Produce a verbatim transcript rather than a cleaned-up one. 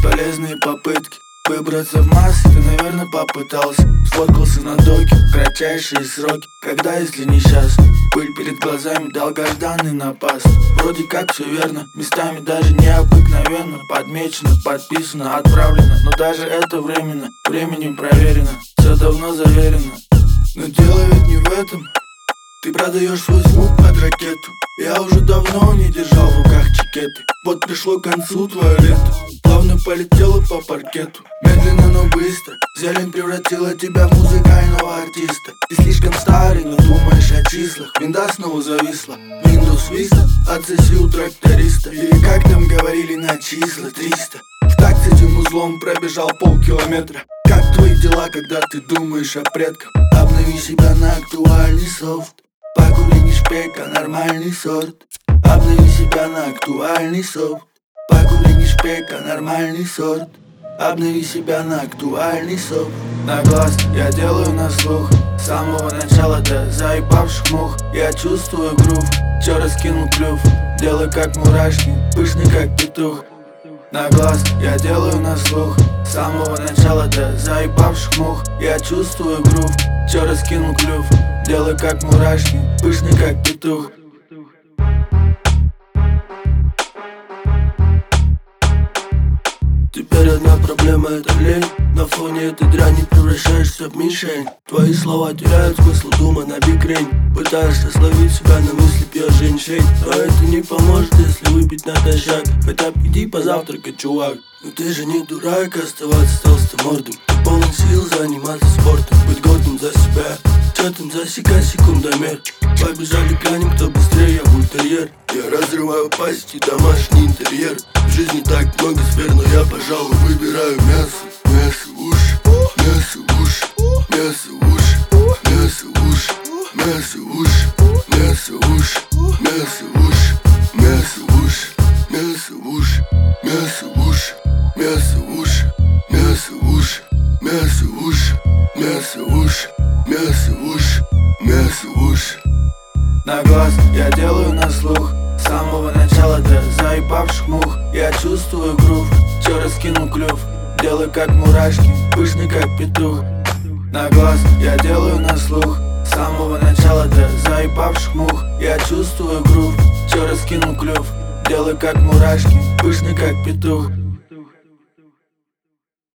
бесполезные попытки выбраться в массы, ты, наверное, попытался. Сфоткался на доке, кратчайшие сроки. Когда, если не сейчас? Пыль перед глазами, долгожданный напас. Вроде как все верно, местами даже необыкновенно. Подмечено, подписано, отправлено. Но даже это временно, временем проверено. Все давно заверено. Но дело ведь не в этом. Ты продаешь свой звук под ракету. Я уже давно не держал в руках чекеты. Вот пришло к концу твое лето. Плавно полетело по паркету. Медленно, но быстро. Зелень превратила тебя в музыкального артиста. Ты слишком старый, но думаешь о числах. Винда снова зависла. Windows Vista, отсоси у тракториста. Или как там говорили на числа триста. В такт с этим узлом пробежал полкилометра. Как твои дела, когда ты думаешь о предках? Обнови себя на актуальный софт. Покури не шпека, нормальный сорт. Обнови себя на актуальный софт. Покури не шпека, нормальный сорт. Обнови себя на актуальный софт. На глаз я делаю на слух. С самого начала до заебавших мух. Я чувствую грув, все раскинул клюв. Делаю как мурашки, пышный как петух. На глаз я делаю на слух. С самого начала до заебавших мух. Я чувствую грув, все раскинул клюв. Делаю как мурашки, пышный как петух. Теперь одна проблема — это лень. На фоне этой дряни превращаешься в мишень. Твои слова теряют смысл, дума на бикрень. Пытаешься словить себя на мысли, пьешь женьшень. Но это не поможет, если выпить натощак. Хотя б иди позавтракать, чувак. Но ты же не дурак оставаться толстомордым. Ты полон сил заниматься спортом, быть гордым за себя. Чё там, засекай секундомер. Побежали глянем, кто быстрее, я бультерьер. Я разрываю пасти, домашний интерьер. В жизни так много сфер, но я, пожалуй, выбираю мясо. Мясо в уши, мясо в уши, мясо в уши, мясо в уши, мясо в уши, мясо в уши, мясо в уши, мясо в уши, мясо в уши, мясо в уши, мясо в уши, мясо в уши, мясо в уши, мясо в уши, мясо в уши, мясо в уши. На глаз я делаю на слух. С самого начала до заебавших мух. Я чувствую грув, все раскинул клюв. Делаю как мурашки, пышный как петух. На глаз я делаю на слух. С самого начала до заебавших мух. Я чувствую грув, все раскинул клюв. Делаю как мурашки, пышный как петух.